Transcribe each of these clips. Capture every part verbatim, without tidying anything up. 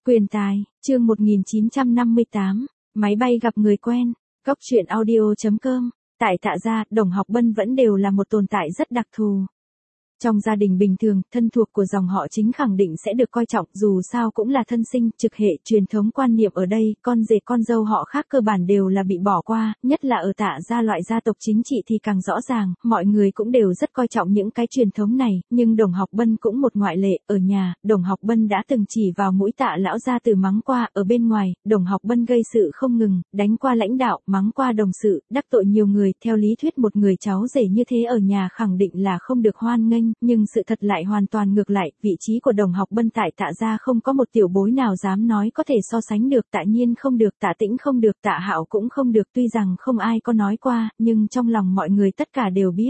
Quyền tài, chương một nghìn chín trăm năm mươi tám, máy bay gặp người quen, Cóc truyện audio chấm com. Tại Tạ gia, Đồng Học Bân vẫn đều là một tồn tại rất đặc thù. Trong gia đình bình thường, thân thuộc của dòng họ chính khẳng định sẽ được coi trọng, dù sao cũng là thân sinh, trực hệ, truyền thống quan niệm ở đây, con rể con dâu họ khác cơ bản đều là bị bỏ qua, nhất là ở Tạ gia loại gia tộc chính trị thì càng rõ ràng, mọi người cũng đều rất coi trọng những cái truyền thống này, nhưng Đồng Học Bân cũng một ngoại lệ, ở nhà, Đồng Học Bân đã từng chỉ vào mũi Tạ lão gia từ mắng qua, ở bên ngoài, Đồng Học Bân gây sự không ngừng, đánh qua lãnh đạo, mắng qua đồng sự, đắc tội nhiều người, theo lý thuyết một người cháu rể như thế ở nhà khẳng định là không được hoan nghênh. Nhưng sự thật lại hoàn toàn ngược lại, vị trí của Đồng Học Bân tại Tạ gia không có một tiểu bối nào dám nói có thể so sánh được, Tạ Nhiên không được, Tạ Tĩnh không được, Tạ Hạo cũng không được, tuy rằng không ai có nói qua, nhưng trong lòng mọi người tất cả đều biết.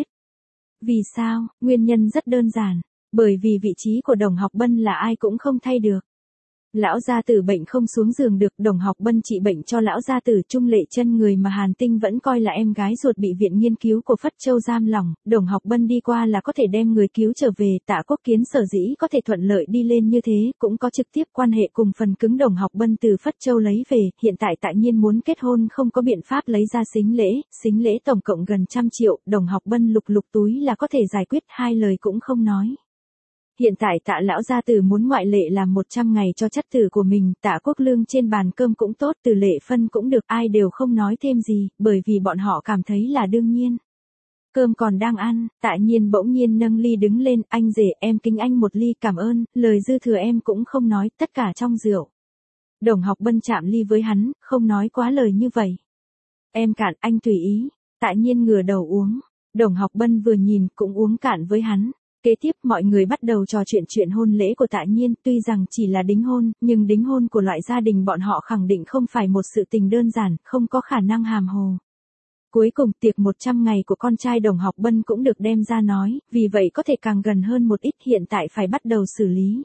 Vì sao? Nguyên nhân rất đơn giản, bởi vì vị trí của Đồng Học Bân là ai cũng không thay được. Lão gia tử bệnh không xuống giường được, Đồng Học Bân trị bệnh cho lão gia tử, Trung Lệ Chân người mà Hàn Tinh vẫn coi là em gái ruột bị viện nghiên cứu của Phất Châu giam lỏng, Đồng Học Bân đi qua là có thể đem người cứu trở về, Tạ Quốc Kiến sở dĩ có thể thuận lợi đi lên như thế, cũng có trực tiếp quan hệ cùng phần cứng Đồng Học Bân từ Phất Châu lấy về, hiện tại Tạ Nhiên muốn kết hôn không có biện pháp lấy ra sính lễ, sính lễ tổng cộng gần trăm triệu, Đồng Học Bân lục lục túi là có thể giải quyết, hai lời cũng không nói. Hiện tại Tạ lão gia tử muốn ngoại lệ làm một trăm ngày cho chất tử của mình, Tạ Quốc Lương trên bàn cơm cũng tốt, Từ Lệ Phân cũng được, ai đều không nói thêm gì, bởi vì bọn họ cảm thấy là đương nhiên. Cơm còn đang ăn, Tạ Nhiên bỗng nhiên nâng ly đứng lên, anh rể, em kính anh một ly, cảm ơn, lời dư thừa em cũng không nói, tất cả trong rượu. Đồng Học Bân chạm ly với hắn, không nói quá lời như vậy. Em cạn, anh tùy ý. Tạ Nhiên ngửa đầu uống, Đồng Học Bân vừa nhìn cũng uống cạn với hắn. Kế tiếp mọi người bắt đầu trò chuyện chuyện hôn lễ của Tạ Nhiên, tuy rằng chỉ là đính hôn, nhưng đính hôn của loại gia đình bọn họ khẳng định không phải một sự tình đơn giản, không có khả năng hàm hồ. Cuối cùng tiệc một trăm ngày của con trai Đồng Học Bân cũng được đem ra nói, vì vậy có thể càng gần hơn một ít, hiện tại phải bắt đầu xử lý.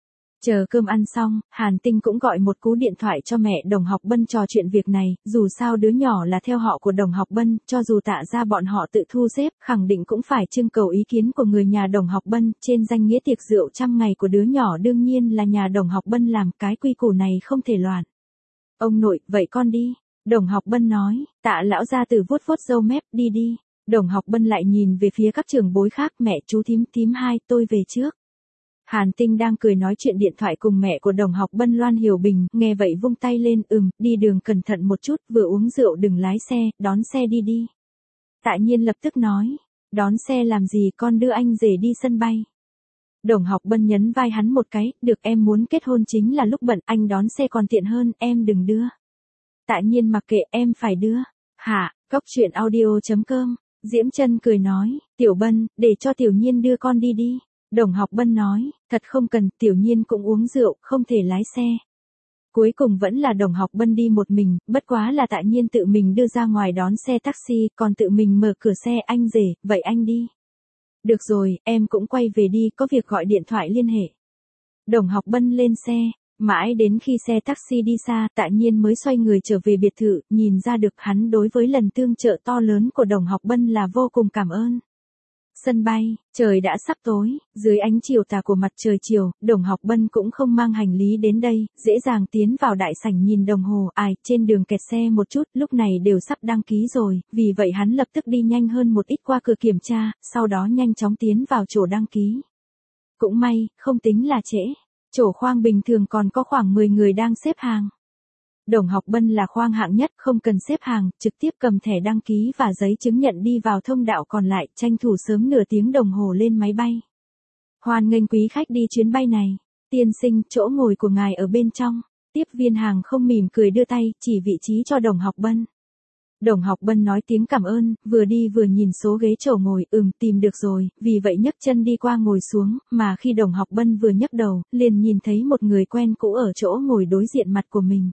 Chờ cơm ăn xong, Hàn Tinh cũng gọi một cú điện thoại cho mẹ Đồng Học Bân trò chuyện việc này, dù sao đứa nhỏ là theo họ của Đồng Học Bân, cho dù Tạ gia bọn họ tự thu xếp, khẳng định cũng phải trưng cầu ý kiến của người nhà Đồng Học Bân, trên danh nghĩa tiệc rượu trăm ngày của đứa nhỏ đương nhiên là nhà Đồng Học Bân làm, cái quy củ này không thể loạn. Ông nội, vậy con đi. Đồng Học Bân nói, Tạ lão gia tử vuốt vuốt râu mép, đi đi. Đồng Học Bân lại nhìn về phía các trưởng bối khác, mẹ chú thím thím hai, tôi về trước. Hàn Tinh đang cười nói chuyện điện thoại cùng mẹ của Đồng Học Bân Loan Hiểu Bình, nghe vậy vung tay lên, ừm, đi đường cẩn thận một chút, vừa uống rượu đừng lái xe, đón xe đi đi. Tạ Nhiên lập tức nói, đón xe làm gì, con đưa anh rể đi sân bay. Đồng Học Bân nhấn vai hắn một cái, được, em muốn kết hôn chính là lúc bận, anh đón xe còn tiện hơn, em đừng đưa. Tạ Nhiên mặc kệ, em phải đưa. Hả, Cóc truyện audio chấm com, Diễm Chân cười nói, Tiểu Bân, để cho Tiểu Nhiên đưa con đi đi. Đồng Học Bân nói, thật không cần, Tiểu Nhiên cũng uống rượu, không thể lái xe. Cuối cùng vẫn là Đồng Học Bân đi một mình, bất quá là Tạ Nhiên tự mình đưa ra ngoài đón xe taxi, còn tự mình mở cửa xe, anh rể, vậy anh đi. Được rồi, em cũng quay về đi, có việc gọi điện thoại liên hệ. Đồng Học Bân lên xe, mãi đến khi xe taxi đi xa, Tạ Nhiên mới xoay người trở về biệt thự, nhìn ra được hắn đối với lần tương trợ to lớn của Đồng Học Bân là vô cùng cảm ơn. Sân bay, trời đã sắp tối, dưới ánh chiều tà của mặt trời chiều, Đồng Học Bân cũng không mang hành lý đến đây, dễ dàng tiến vào đại sảnh nhìn đồng hồ, ai, trên đường kẹt xe một chút, lúc này đều sắp đăng ký rồi, vì vậy hắn lập tức đi nhanh hơn một ít qua cửa kiểm tra, sau đó nhanh chóng tiến vào chỗ đăng ký. Cũng may, không tính là trễ, chỗ khoang bình thường còn có khoảng mười người đang xếp hàng. Đồng Học Bân là khoang hạng nhất, không cần xếp hàng, trực tiếp cầm thẻ đăng ký và giấy chứng nhận đi vào thông đạo còn lại, tranh thủ sớm nửa tiếng đồng hồ lên máy bay. Hoan nghênh quý khách đi chuyến bay này. Tiên sinh, chỗ ngồi của ngài ở bên trong. Tiếp viên hàng không mỉm cười đưa tay, chỉ vị trí cho Đồng Học Bân. Đồng Học Bân nói tiếng cảm ơn, vừa đi vừa nhìn số ghế chỗ ngồi, ừm, tìm được rồi, vì vậy nhấc chân đi qua ngồi xuống, mà khi Đồng Học Bân vừa nhấc đầu, liền nhìn thấy một người quen cũ ở chỗ ngồi đối diện mặt của mình.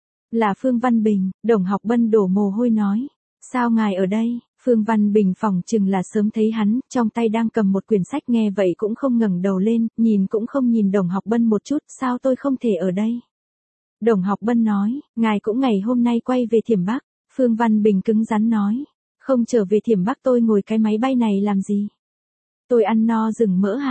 Là Phương Văn Bình, Đồng Học Bân đổ mồ hôi nói. Sao ngài ở đây? Phương Văn Bình phỏng chừng là sớm thấy hắn, trong tay đang cầm một quyển sách, nghe vậy cũng không ngẩng đầu lên, nhìn cũng không nhìn Đồng Học Bân một chút, sao tôi không thể ở đây? Đồng Học Bân nói, ngài cũng ngày hôm nay quay về Thiểm Bắc. Phương Văn Bình cứng rắn nói, không trở về Thiểm Bắc tôi ngồi cái máy bay này làm gì? Tôi ăn no rừng mỡ hả?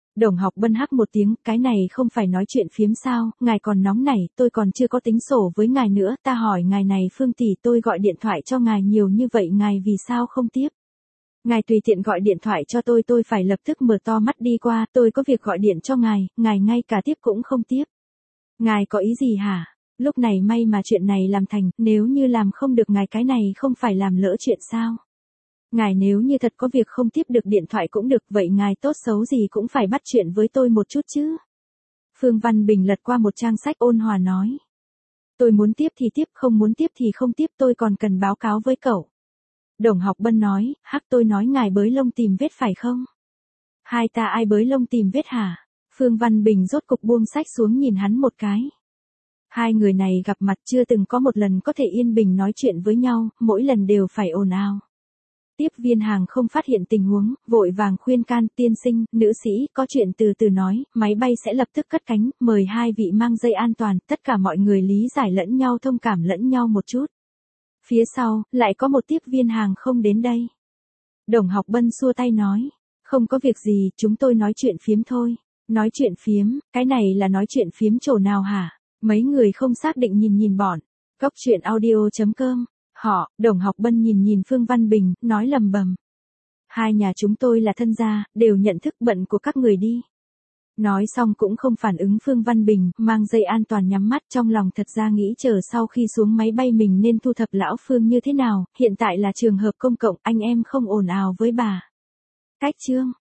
Đồng Học Bân hắc một tiếng, cái này không phải nói chuyện phiếm sao, ngài còn nóng nảy, tôi còn chưa có tính sổ với ngài nữa, ta hỏi ngài này Phương tỷ, tôi gọi điện thoại cho ngài nhiều như vậy ngài vì sao không tiếp? Ngài tùy tiện gọi điện thoại cho tôi tôi phải lập tức mở to mắt đi qua, tôi có việc gọi điện cho ngài, ngài ngay cả tiếp cũng không tiếp. Ngài có ý gì hả? Lúc này may mà chuyện này làm thành, nếu như làm không được ngài cái này không phải làm lỡ chuyện sao? Ngài nếu như thật có việc không tiếp được điện thoại cũng được, vậy ngài tốt xấu gì cũng phải bắt chuyện với tôi một chút chứ. Phương Văn Bình lật qua một trang sách ôn hòa nói. Tôi muốn tiếp thì tiếp, không muốn tiếp thì không tiếp, tôi còn cần báo cáo với cậu. Đồng Học Bân nói, hắc tôi nói ngài bới lông tìm vết phải không? Hai ta ai bới lông tìm vết hả? Phương Văn Bình rốt cục buông sách xuống nhìn hắn một cái. Hai người này gặp mặt chưa từng có một lần có thể yên bình nói chuyện với nhau, mỗi lần đều phải ồn ào. Tiếp viên hàng không phát hiện tình huống, vội vàng khuyên can, tiên sinh, nữ sĩ, có chuyện từ từ nói, máy bay sẽ lập tức cất cánh, mời hai vị mang dây an toàn, tất cả mọi người lý giải lẫn nhau, thông cảm lẫn nhau một chút. Phía sau, lại có một tiếp viên hàng không đến đây. Đồng Học Bân xua tay nói, không có việc gì, chúng tôi nói chuyện phiếm thôi. Nói chuyện phiếm, cái này là nói chuyện phiếm chỗ nào hả? Mấy người không xác định nhìn nhìn bọn. Cốc truyện audio chấm com. Họ, Đồng Học Bân nhìn nhìn Phương Văn Bình, nói lầm bầm. Hai nhà chúng tôi là thân gia, đều nhận thức bận của các người đi. Nói xong cũng không phản ứng Phương Văn Bình, mang dây an toàn nhắm mắt, trong lòng thật ra nghĩ chờ sau khi xuống máy bay mình nên thu thập lão Phương như thế nào, hiện tại là trường hợp công cộng, anh em không ồn ào với bà. Cách chương.